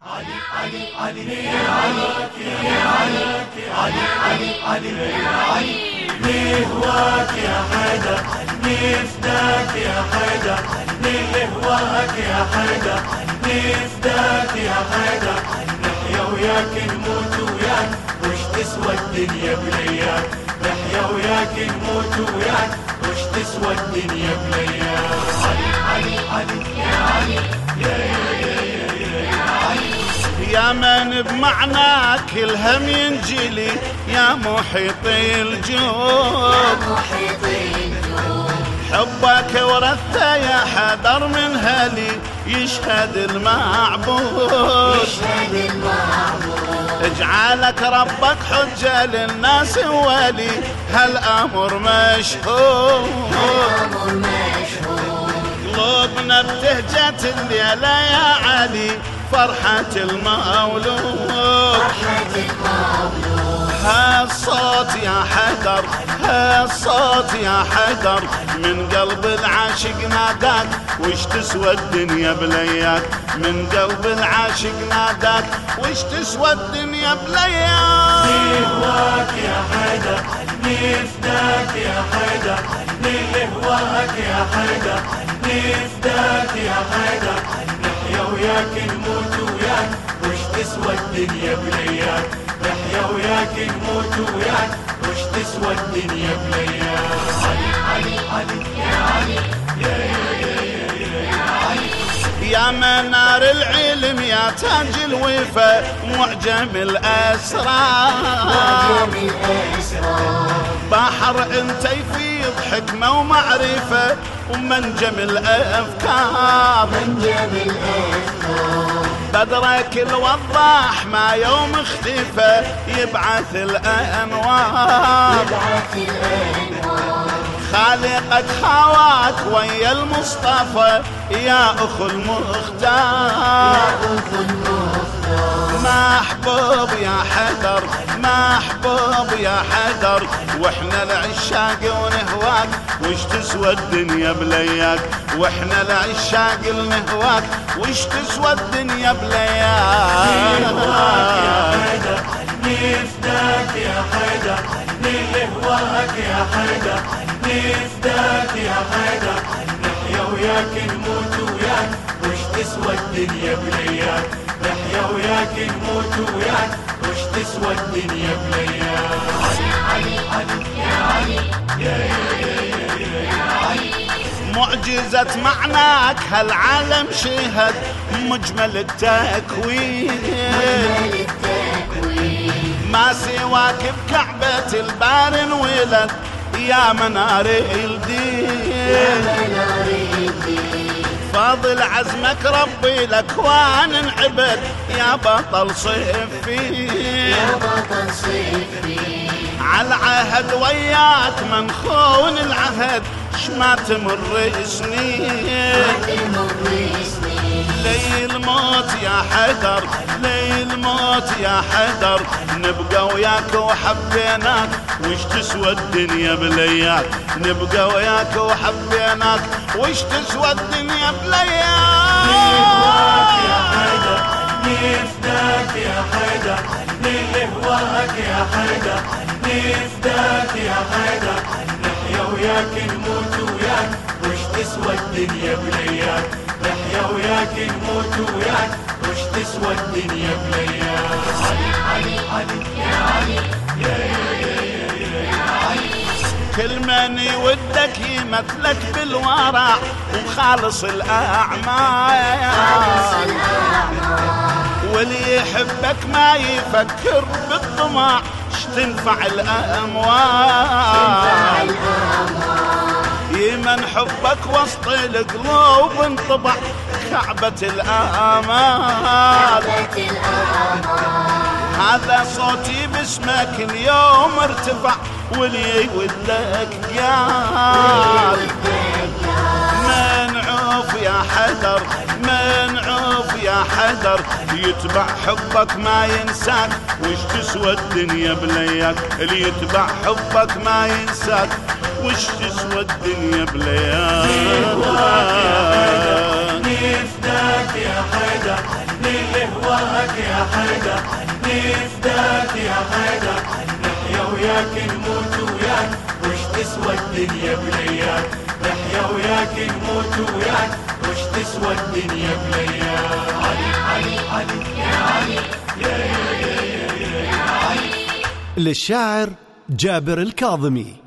علي علي علي علي لهواك يا حيدر، لفداك يا حيدر، لهواك يا حيدر، لفداك يا حيدر، نحيا وياك نموت وياك، وش تسوى الدنيا بلياك، نحيا وياك نموت وياك، وش تسوى الدنيا بلياك. علي علي علي يا علي يا من بمعناك الهم ينجلي، يا محيطي الجود، حبك ورثته يا حدر من هلي، يشهد المعبود، اجعلك ربك حجة للناس ولي، هالأمر مشهود، قلوبنا بتهجة الليلة يا علي، فرحة المولود، هالصوت يا حيدر، هالصوت يا حيدر، من قلب العاشق ناداك، وش تسوى الدنيا بلياك، من قلب العاشق ناداك، وش تسوى الدنيا بلياك. لهواك يا حيدر، لفداك يا حيدر، لهواك يا حيدر، لفداك يا حيدر، نحيا وياك نموت وياك، وش تسوى الدنيا بلياك، نحيا وياك نموت وياك، وش تسوى الدنيا بلياك. علي علي علي يا علي يا منار العلم يا تاج الوفا، معجم الأسرار، بحر انت يفيض حكمة ومعرفة، ومنجم الأفكار، بدرك الوضاح ما يوم اختفى، يبعث الأنوار، خالقك هواك ويا المصطفى، يا أخو المختار، محبوب يا حيدر، محبوب يا حيدر، واحنا العشاق ونهواك، وش تسوى الدنيا بلياك، واحنا العشاق نهواك، وش تسوى الدنيا بلياك. لفداك يا حيدر، لهواك يا حيدر، لفداك يا حيدر، نحيا وياك نموت وياك، وش تسوى الدنيا بلياك، نحيا وياك نموت وياك، وش تسوى الدنيا بلياك. علي علي علي يا علي معجزة معناك هالعالم شهد، مجمل التكوين، ما سواك بكعبة البار انولد، يا منار الدين، فاضل عزمك ربي الاكوان انعبد، يا بطل صفين، عالعهد وياك منخون العهد، شما تمر سنين، ليل موت يا حيدر، ليل موت يا حيدر، نبقى وياك وحبيناك، وش تسوى الدنيا بلياك، نبقى وياك وحبيناك، وش تسوى الدنيا بلياك. لهواك يا حيدر، لفداك يا حيدر، لهواك يا حيدر، لفداك يا حيدر، نحيا وياك نموت وياك، وش تسوى الدنيا بلياك، نحيا وياك نموت وياك، وش تسوى الدنيا بلياك. علي علي علي يا علي كل من يودك يمثلك بالورع، وخالص الأعمال، واللي يحبك ما يفكر بالطمع، تنفع الأموال، يمن حبك وسط القلوب انطبع، كعبة الآمال، هذا صوتي باسمك اليوم ارتفع، واللي يودك قال، منعوف يا حيدر، منعوف يا حيدر، يتبع حبك ما ينساك، وش تسوى الدنيا بلياك، اللي يتبع حبك ما ينساك، وش تسوى الدنيا بلياك. لفداك يا حيدر، علي لهواك يا حيدر، نفداك يا حيدر، نحيا وياك نموت وياك، وش تسوى الدنيا بلياك، نحيا وياك نموت وياك، وش تسوى الدنيا بلياك. علي علي علي يا علي يا علي. للشاعر جابر الكاظمي.